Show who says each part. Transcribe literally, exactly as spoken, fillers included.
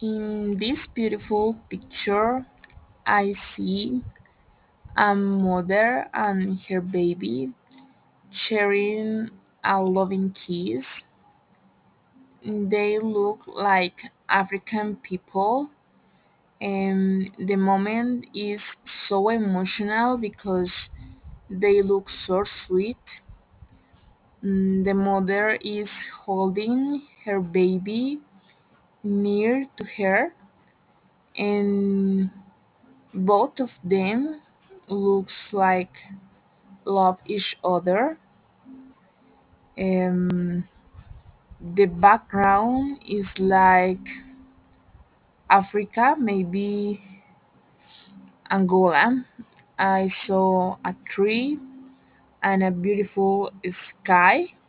Speaker 1: In this beautiful picture, I see a mother and her baby sharing a loving kiss. They look like African people, and the moment is so emotional because they look so sweet. Mm, The mother is holding her baby near to her, and both of them looks like love each other. Um, the background is like Africa, maybe Angola. I saw a tree and a beautiful sky.